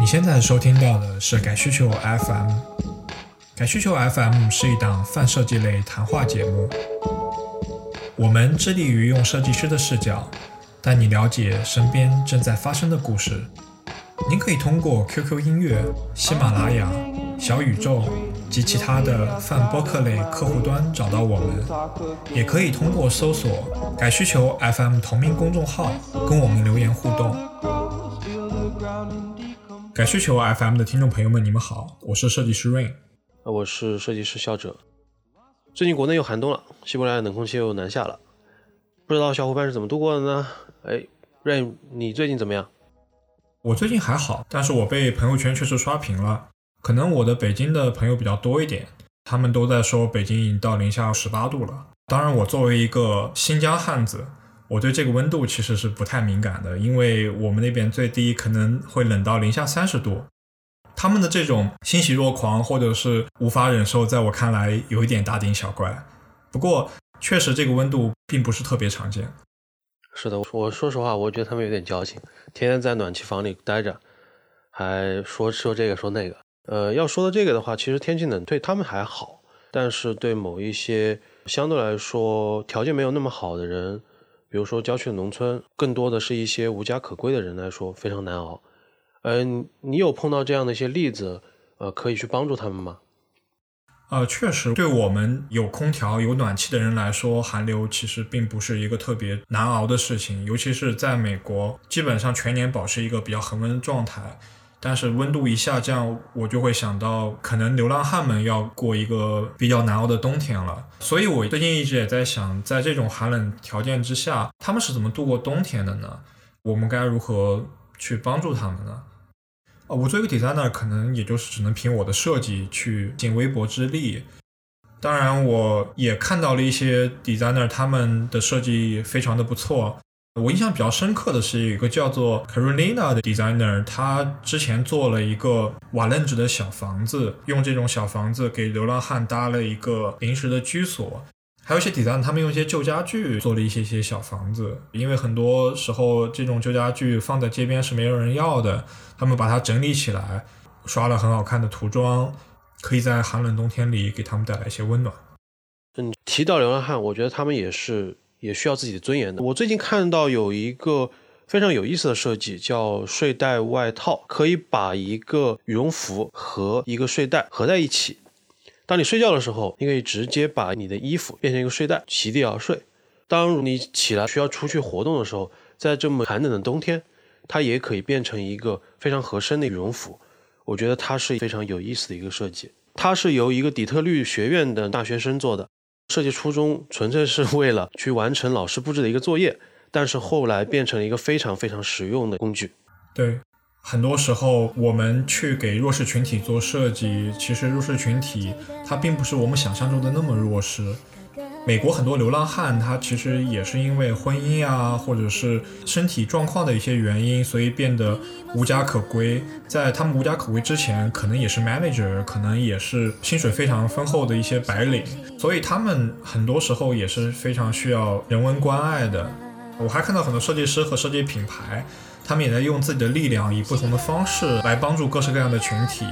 现在收听到的是改需求 FM。 改需求 FM 是一档泛设计类谈话节目，我们致力于用设计师的视角带你了解身边正在发生的故事。您可以通过 QQ 音乐、喜马拉雅、小宇宙及其他的泛播客类客户端找到我们，也可以通过搜索改需求 FM 同名公众号跟我们留言互动。改需求 FM 的听众朋友们，你们好，我是设计师 Rain， 我是设计师笑者。最近国内又寒冬了，西伯利亚冷空气又南下了，不知道小伙伴是怎么度过的呢？Rain， 你最近怎么样？ 我最近还好，但是我被朋友圈确实刷屏了，可能我的北京的朋友比较多一点，他们都在说北京已经到零下18度了。当然我作为一个新疆汉子，我对这个温度其实是不太敏感的，因为我们那边最低可能会冷到零下30度。他们的这种欣喜若狂或者是无法忍受，在我看来有一点大惊小怪。不过确实这个温度并不是特别常见。 是的，我说实话，我觉得他们有点矫情，天天在暖气房里待着，还说这个说那个。要说到这个的话，其实天气冷对他们还好，但是对某一些相对来说条件没有那么好的人，比如说郊区的农村，更多的是一些无家可归的人来说非常难熬。你有碰到这样的一些例子，可以去帮助他们吗？ 确实对我们有空调有暖气的人来说，寒流其实并不是一个特别难熬的事情，尤其是在美国基本上全年保持一个比较恒温的状态，但是温度一下降，我就会想到可能流浪汉们要过一个比较难熬的冬天了。所以我最近一直也在想，在这种寒冷条件之下，他们是怎么度过冬天的呢？我们该如何去帮助他们呢？我作为一个 designer 可能也就是只能凭我的设计去尽微薄之力。当然我也看到了一些 designer 他们的设计非常的不错。我印象比较深刻的是一个叫做 Carolina 的 designer， 他之前做了一个瓦楞纸的小房子，用这种小房子给流浪汉搭了一个临时的居所。还有一些 designer 他们用一些旧家具做了一些小房子，因为很多时候这种旧家具放在街边是没有人要的，他们把它整理起来，刷了很好看的涂装，可以在寒冷冬天里给他们带来一些温暖。 提到流浪汉，我觉得他们也需要自己的尊严的。我最近看到有一个非常有意思的设计，叫睡袋外套，可以把一个羽绒服和一个睡袋合在一起。当你睡觉的时候，你可以直接把你的衣服变成一个睡袋，席地而睡。当你起来需要出去活动的时候，在这么寒冷的冬天，它也可以变成一个非常合身的羽绒服。我觉得它是非常有意思的一个设计。它是由一个底特律学院的大学生做的，设计初衷纯粹是为了去完成老师布置的一个作业，但是后来变成了一个非常非常实用的工具。 对，很多时候我们去给弱势群体做设计，其实弱势群体它并不是我们想象中的那么弱势。美国很多流浪汉他其实也是因为婚姻啊，或者是身体状况的一些原因，所以变得无家可归。在他们无家可归之前，可能也是 manager， 可能也是薪水非常丰厚的一些白领，所以他们很多时候也是非常需要人文关爱的。我还看到很多设计师和设计品牌，他们也在用自己的力量，以不同的方式来帮助各式各样的群体。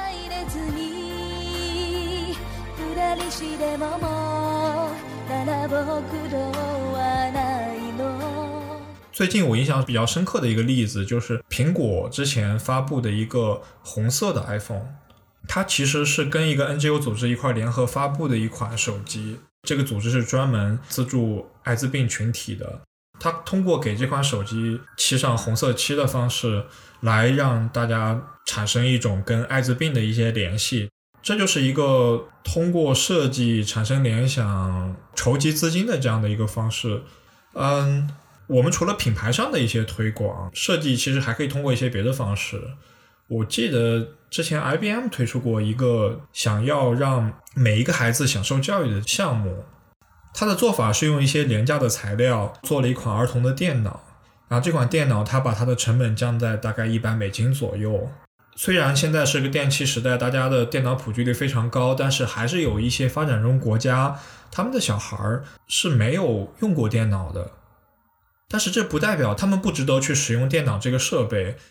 最近我印象比较深刻的一个例子，就是苹果之前发布的一个红色的 iPhone， 它其实是跟一个 NGO 组织一块联合发布的一款手机。这个组织是专门资助艾滋病群体的，它通过给这款手机漆上红色漆的方式，来让大家产生一种跟艾滋病的一些联系。这就是一个通过设计产生联想、筹集资金的这样的一个方式。我们除了品牌上的一些推广，设计其实还可以通过一些别的方式。我记得之前 IBM 推出过一个想要让每一个孩子享受教育的项目，它的做法是用一些廉价的材料做了一款儿童的电脑，然后这款电脑它把它的成本降在大概$100左右。虽然现在是个电气时代，大家的电脑普及率非常高，但是还是有一些发展中国家，他们的小孩是没有用过电脑的。但是这不代表他们不值得去使用电脑这个设备。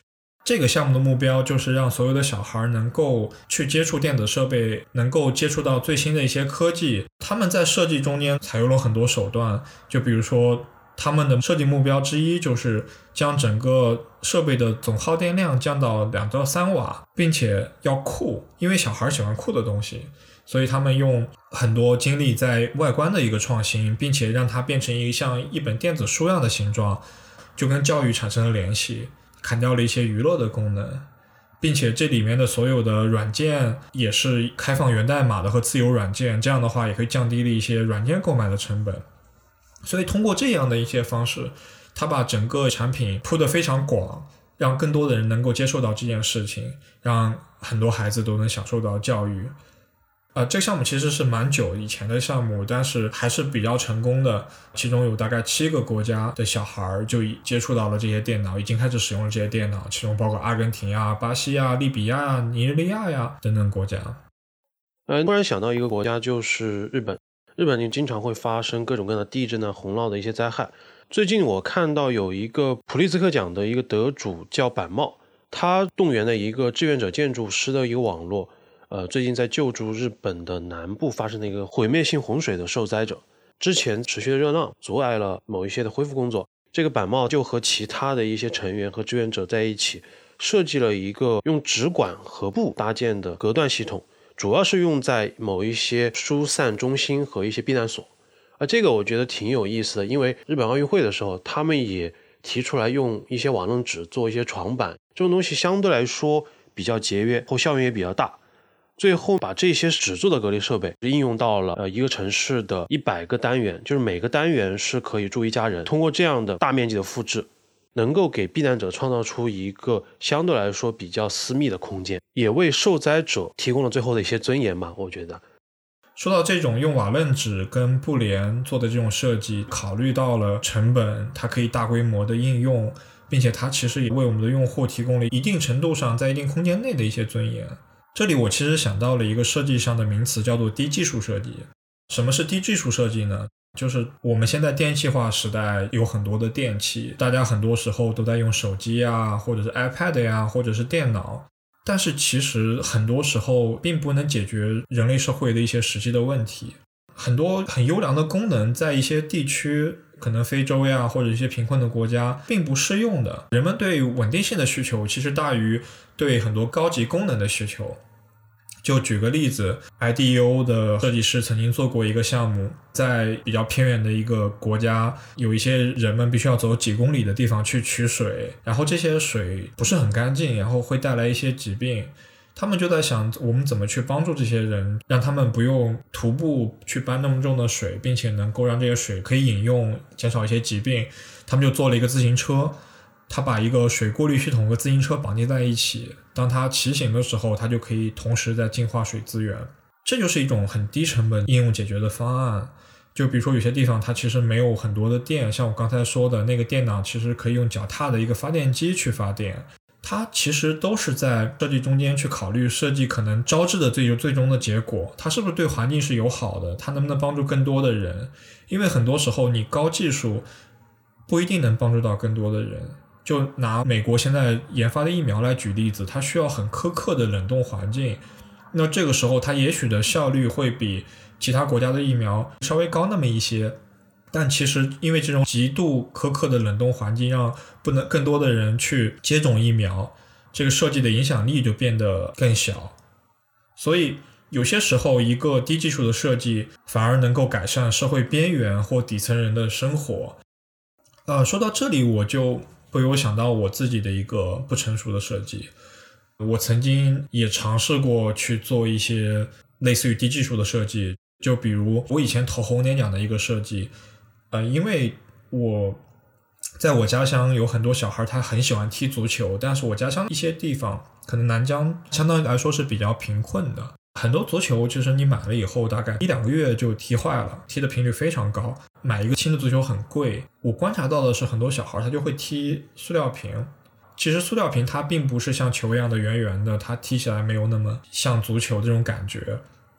这个项目的目标就是让所有的小孩能够去接触电子设备，能够接触到最新的一些科技。他们在设计中间采用了很多手段，就比如说他们的设计目标之一就是将整个设备的总耗电量降到2到3瓦，并且要酷，因为小孩喜欢酷的东西，所以他们用很多精力在外观的一个创新，并且让它变成像一本电子书样的形状，就跟教育产生了联系，砍掉了一些娱乐的功能，并且这里面的所有的软件也是开放源代码的和自由软件，这样的话也可以降低了一些软件购买的成本。所以通过这样的一些方式，他把整个产品铺得非常广，让更多的人能够接受到这件事情，让很多孩子都能享受到教育。这个项目其实是蛮久以前的项目，但是还是比较成功的，其中有大概7个国家的小孩就接触到了这些电脑，已经开始使用了这些电脑，其中包括阿根廷啊、巴西啊、利比亚啊、尼日利亚呀等等国家。 突然想到一个国家，就是日本。日本经常会发生各种各样的地震啊、洪涝的一些灾害。最近我看到有一个普利兹克奖的一个得主叫坂茂，他动员了一个志愿者建筑师的一个网络，最近在救助日本的南部发生的一个毁灭性洪水的受灾者。之前持续的热浪阻碍了某一些的恢复工作，这个坂茂就和其他的一些成员和志愿者在一起，设计了一个用纸管和布搭建的隔断系统，主要是用在某一些疏散中心和一些避难所。这个我觉得挺有意思的，因为日本奥运会的时候，他们也提出来用一些瓦楞纸做一些床板，这种东西相对来说比较节约，后效用也比较大。最后把这些纸做的隔离设备应用到了一个城市的100个单元，就是每个单元是可以住1家人。通过这样的大面积的复制，能够给避难者创造出一个相对来说比较私密的空间，也为受灾者提供了最后的一些尊严吧，我觉得。 说到这种用瓦楞纸跟布帘做的这种设计，考虑到了成本，它可以大规模的应用，并且它其实也为我们的用户提供了一定程度上在一定空间内的一些尊严。这里我其实想到了一个设计上的名词，叫做低技术设计。什么是低技术设计呢？就是我们现在电气化时代有很多的电器，大家很多时候都在用手机啊，或者是 iPad 呀，或者是电脑，但是其实很多时候并不能解决人类社会的一些实际的问题。很多很优良的功能在一些地区，可能非洲呀或者一些贫困的国家并不适用的。人们对稳定性的需求其实大于对很多高级功能的需求。就举个例子， IDEO 的设计师曾经做过一个项目，在比较偏远的一个国家，有一些人们必须要走几公里的地方去取水，然后这些水不是很干净，然后会带来一些疾病。他们就在想，我们怎么去帮助这些人，让他们不用徒步去搬那么重的水，并且能够让这些水可以饮用，减少一些疾病。他们就做了一个自行车，他把一个水过滤系统和自行车绑定在一起，当它骑行的时候，它就可以同时在净化水资源。这就是一种很低成本应用解决的方案。就比如说有些地方它其实没有很多的电，像我刚才说的那个电脑其实可以用脚踏的一个发电机去发电，它其实都是在设计中间去考虑设计可能招致的最终的结果，它是不是对环境是友好的，它能不能帮助更多的人。因为很多时候你高技术不一定能帮助到更多的人。就拿美国现在研发的疫苗来举例子，它需要很苛刻的冷冻环境，那这个时候它也许的效率会比其他国家的疫苗稍微高那么一些，但其实因为这种极度苛刻的冷冻环境，让不能更多的人去接种疫苗，这个设计的影响力就变得更小。所以有些时候一个低技术的设计反而能够改善社会边缘或底层人的生活。说到这里我就会有想到我自己的一个不成熟的设计。我曾经也尝试过去做一些类似于低技术的设计，就比如我以前投红点奖的一个设计，因为我在我家乡有很多小孩他很喜欢踢足球，但是我家乡一些地方可能南疆相对来说是比较贫困的，很多足球就是你买了以后大概1-2个月就踢坏了，踢的频率非常高，买一个新的足球很贵。我观察到的是很多小孩他就会踢塑料瓶，其实塑料瓶它并不是像球一样的圆圆的，它踢起来没有那么像足球这种感觉。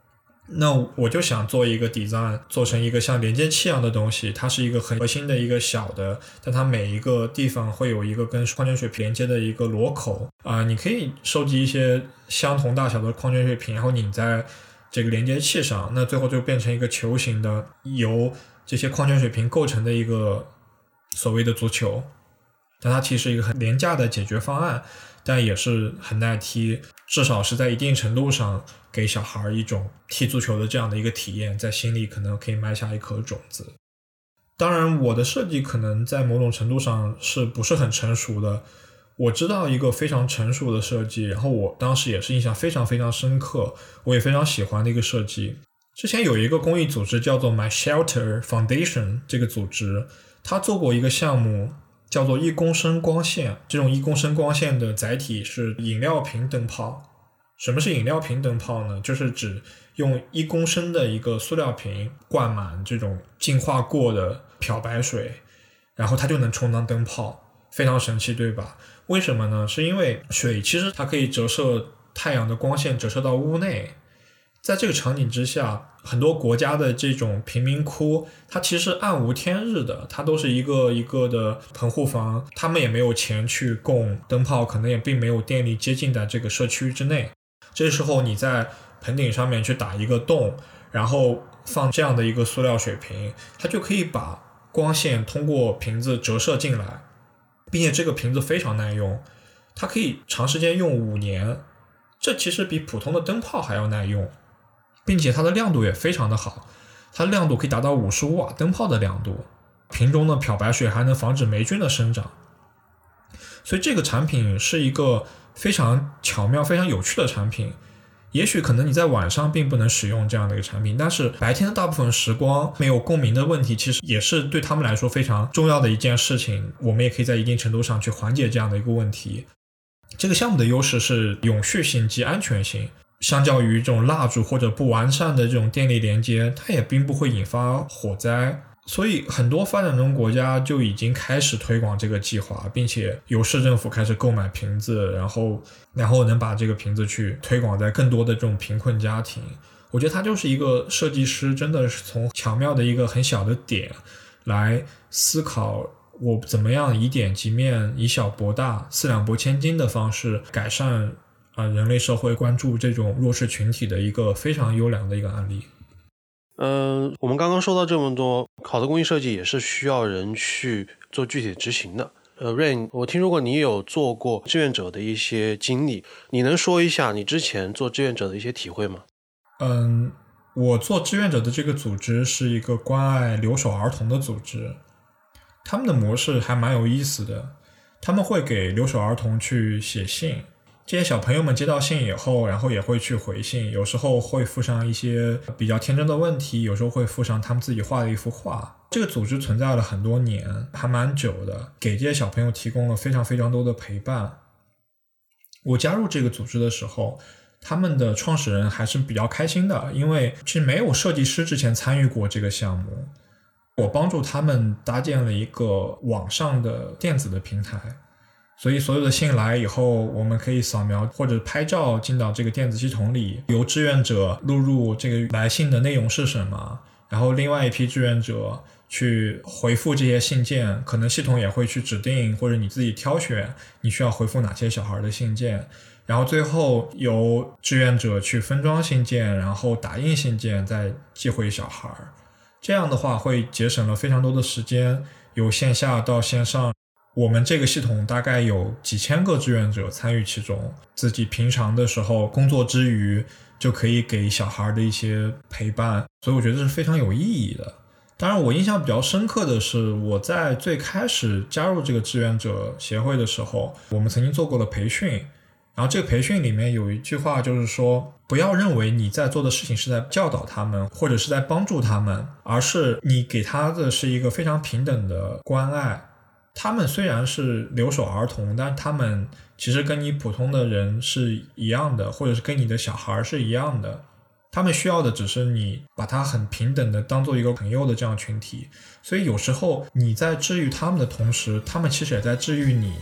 那我就想做一个 design， 做成一个像连接器一样的东西，它是一个很核心的一个小的，但它每一个地方会有一个跟矿泉水瓶连接的一个螺口你可以收集一些相同大小的矿泉水瓶，然后拧在这个连接器上，那最后就变成一个球形的由这些矿泉水瓶构成的一个所谓的足球。但它其实是一个很廉价的解决方案，但也是很耐踢，至少是在一定程度上给小孩一种踢足球的这样的一个体验，在心里可能可以埋下一颗种子。当然我的设计可能在某种程度上是不是很成熟的，我知道一个非常成熟的设计，然后我当时也是印象非常非常深刻，我也非常喜欢的一个设计。之前有一个公益组织叫做 My Shelter Foundation， 这个组织他做过一个项目叫做1公升光线，这种1公升光线的载体是饮料瓶灯泡。什么是饮料瓶灯泡呢？就是指用1公升的一个塑料瓶灌满这种净化过的漂白水，然后它就能充当灯泡，非常神奇对吧？为什么呢？是因为水其实它可以折射太阳的光线，折射到屋内。在这个场景之下，很多国家的这种贫民窟它其实暗无天日的，它都是一个一个的棚户房，他们也没有钱去供灯泡，可能也并没有电力接近在这个社区之内。这时候你在盆顶上面去打一个洞，然后放这样的一个塑料水瓶，它就可以把光线通过瓶子折射进来，并且这个瓶子非常耐用，它可以长时间用5年，这其实比普通的灯泡还要耐用，并且它的亮度也非常的好，它的亮度可以达到55瓦灯泡的亮度，瓶中的漂白水还能防止霉菌的生长。所以这个产品是一个非常巧妙非常有趣的产品。也许可能你在晚上并不能使用这样的一个产品，但是白天的大部分时光没有共鸣的问题，其实也是对他们来说非常重要的一件事情，我们也可以在一定程度上去缓解这样的一个问题。这个项目的优势是永续性及安全性，相较于这种蜡烛或者不完善的这种电力连接，它也并不会引发火灾。所以很多发展中国家就已经开始推广这个计划，并且由市政府开始购买瓶子，然后能把这个瓶子去推广在更多的这种贫困家庭。我觉得它就是一个设计师真的是从巧妙的一个很小的点来思考我怎么样以点及面，以小博大，四两拨千斤的方式改善人类社会关注这种弱势群体的一个非常优良的一个案例。 我们刚刚说到这么多，好的工艺设计也是需要人去做具体执行的。Rain， 我听说过你有做过志愿者的一些经历，你能说一下你之前做志愿者的一些体会吗？ 我做志愿者的这个组织是一个关爱留守儿童的组织，他们的模式还蛮有意思的。他们会给留守儿童去写信，这些小朋友们接到信以后，然后也会去回信，有时候会附上一些比较天真的问题，有时候会附上他们自己画的一幅画。这个组织存在了很多年，还蛮久的，给这些小朋友提供了非常非常多的陪伴。我加入这个组织的时候，他们的创始人还是比较开心的，因为其实没有设计师之前参与过这个项目。我帮助他们搭建了一个网上的电子的平台，所以所有的信来以后，我们可以扫描或者拍照进到这个电子系统里，由志愿者录入这个来信的内容是什么，然后另外一批志愿者去回复这些信件，可能系统也会去指定或者你自己挑选你需要回复哪些小孩的信件，然后最后由志愿者去分装信件，然后打印信件再寄回小孩。这样的话会节省了非常多的时间，由线下到线上。我们这个系统大概有几千个志愿者参与其中，自己平常的时候工作之余就可以给小孩的一些陪伴，所以我觉得这是非常有意义的。当然我印象比较深刻的是，我在最开始加入这个志愿者协会的时候，我们曾经做过了培训，然后这个培训里面有一句话就是说，不要认为你在做的事情是在教导他们或者是在帮助他们，而是你给他的是一个非常平等的关爱。他们虽然是留守儿童，但他们其实跟你普通的人是一样的，或者是跟你的小孩是一样的，他们需要的只是你把他很平等的当做一个朋友的这样群体。所以有时候你在治愈他们的同时，他们其实也在治愈你。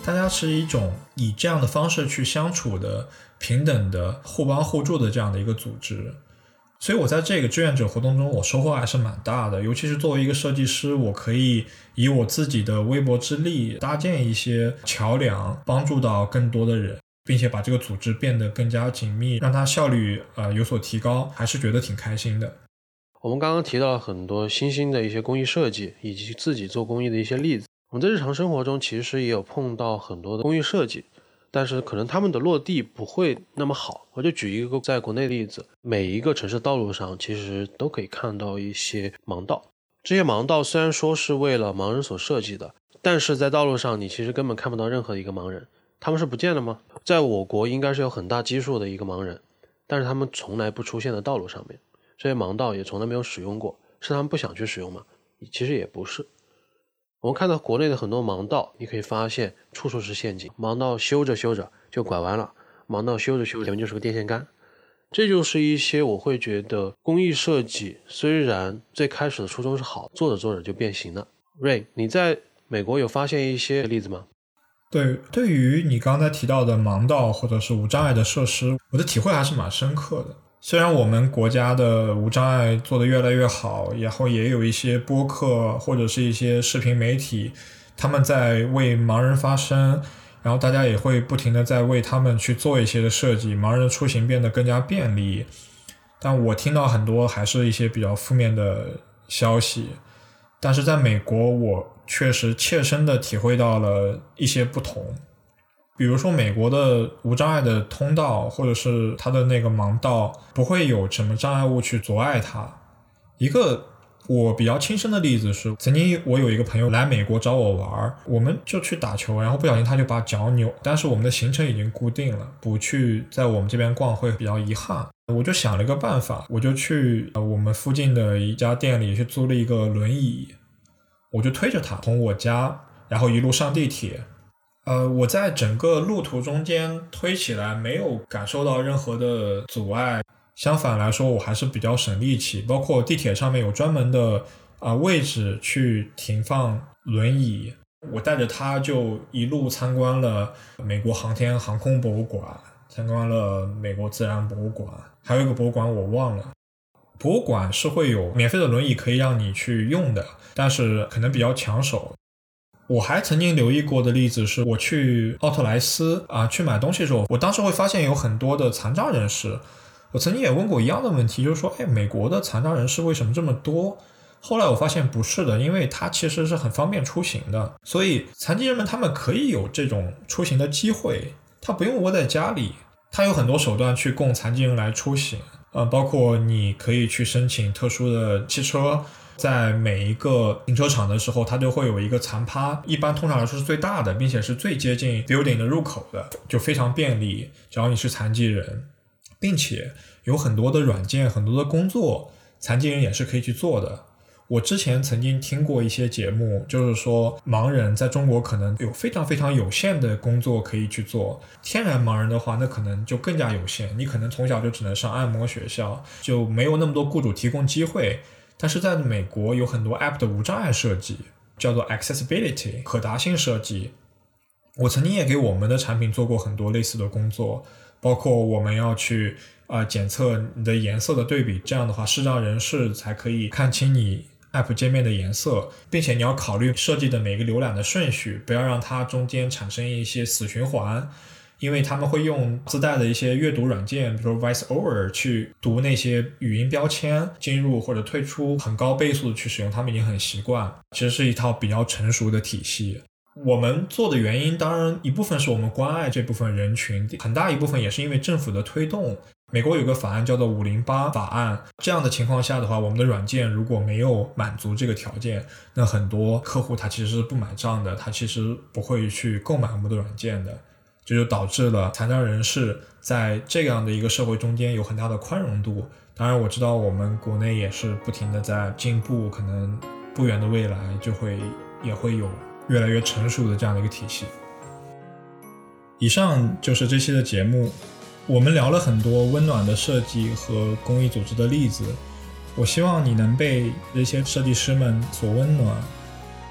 大家是一种以这样的方式去相处的平等的互帮互助的这样的一个组织。所以我在这个志愿者活动中我收获还是蛮大的，尤其是作为一个设计师，我可以以我自己的微薄之力搭建一些桥梁，帮助到更多的人，并且把这个组织变得更加紧密，让它效率有所提高，还是觉得挺开心的。 我们刚刚提到了很多新兴的一些公益设计以及自己做公益的一些例子，我们在日常生活中其实也有碰到很多的公益设计，但是可能他们的落地不会那么好。我就举一个在国内的例子，每一个城市道路上其实都可以看到一些盲道，这些盲道虽然说是为了盲人所设计的，但是在道路上你其实根本看不到任何一个盲人。他们是不见了吗？在我国应该是有很大基数的一个盲人，但是他们从来不出现在道路上面，这些盲道也从来没有使用过，是他们不想去使用吗？其实也不是。我们看到国内的很多盲道，你可以发现处处是陷阱，盲道修着修着就拐弯了，盲道修着修着前面就是个电线杆。这就是一些我会觉得公益设计虽然最开始的初衷是好，做着做着就变形了。Ray， 你在美国有发现一些例子吗？ 对于你刚才提到的盲道或者是无障碍的设施，我的体会还是蛮深刻的。虽然我们国家的无障碍做得越来越好，然后也有一些播客或者是一些视频媒体，他们在为盲人发声，然后大家也会不停地在为他们去做一些的设计，盲人的出行变得更加便利。但我听到很多还是一些比较负面的消息，但是在美国我确实切身地体会到了一些不同。比如说美国的无障碍的通道或者是它的那个盲道不会有什么障碍物去阻碍它。一个我比较亲身的例子是，曾经我有一个朋友来美国找我玩，我们就去打球，然后不小心他就把脚扭，但是我们的行程已经固定了，不去在我们这边逛会比较遗憾。我就想了一个办法，我就去我们附近的一家店里去租了一个轮椅，我就推着它从我家然后一路上地铁。我在整个路途中间推起来没有感受到任何的阻碍，相反来说我还是比较省力气，包括地铁上面有专门的位置去停放轮椅，我带着它就一路参观了美国航天航空博物馆，参观了美国自然博物馆，还有一个博物馆我忘了。博物馆是会有免费的轮椅可以让你去用的，但是可能比较抢手。我还曾经留意过的例子是，我去奥特莱斯去买东西的时候，我当时会发现有很多的残障人士。我曾经也问过一样的问题，就是说美国的残障人士为什么这么多？后来我发现不是的，因为它其实是很方便出行的，所以残疾人们他们可以有这种出行的机会，他不用窝在家里，他有很多手段去供残疾人来出行，包括你可以去申请特殊的汽车，在每一个停车场的时候它就会有一个残趴，一般通常来说是最大的，并且是最接近 building 的入口的，就非常便利，只要你是残疾人，并且有很多的软件，很多的工作残疾人也是可以去做的。我之前曾经听过一些节目，就是说盲人在中国可能有非常非常有限的工作可以去做，天然盲人的话那可能就更加有限，你可能从小就只能上按摩学校，就没有那么多雇主提供机会。但是在美国有很多 App 的无障碍设计，叫做 accessibility 可达性设计。我曾经也给我们的产品做过很多类似的工作，包括我们要去检测你的颜色的对比，这样的话视障人士才可以看清你 App 界面的颜色，并且你要考虑设计的每个浏览的顺序，不要让它中间产生一些死循环，因为他们会用自带的一些阅读软件，比如 VoiceOver 去读那些语音标签，进入或者退出很高倍速的去使用，他们已经很习惯，其实是一套比较成熟的体系。我们做的原因当然一部分是我们关爱这部分人群，很大一部分也是因为政府的推动。美国有个法案叫做508法案，这样的情况下的话，我们的软件如果没有满足这个条件，那很多客户他其实是不买账的，他其实不会去购买我们的软件的，这就导致了残障人士在这样的一个社会中间有很大的宽容度。当然我知道我们国内也是不停的在进步，可能不远的未来也会有越来越成熟的这样的一个体系。以上就是这期的节目，我们聊了很多温暖的设计和公益组织的例子，我希望你能被这些设计师们所温暖。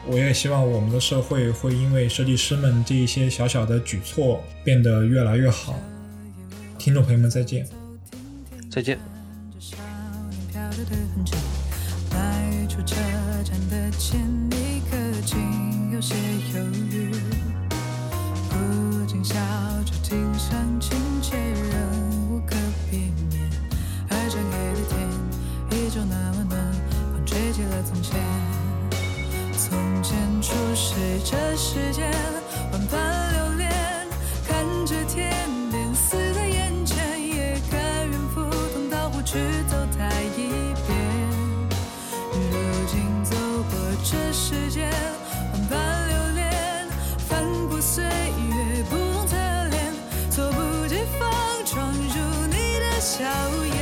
我也希望我们的社会会因为设计师们这一些小小的举措变得越来越好。听众朋友们，再见。 再见。 迈出车站的前一刻，竟有些犹豫，不禁笑着听上亲切，仍无可避免。而整黑的天依旧那么暖，风吹起了从前。从前初识这世间，万般留恋，看着天边似在眼前，也甘愿赴汤蹈火去走它一遍。如今走过这世间，万般留恋，翻过岁月不同侧脸，猝不及防闯入你的笑颜。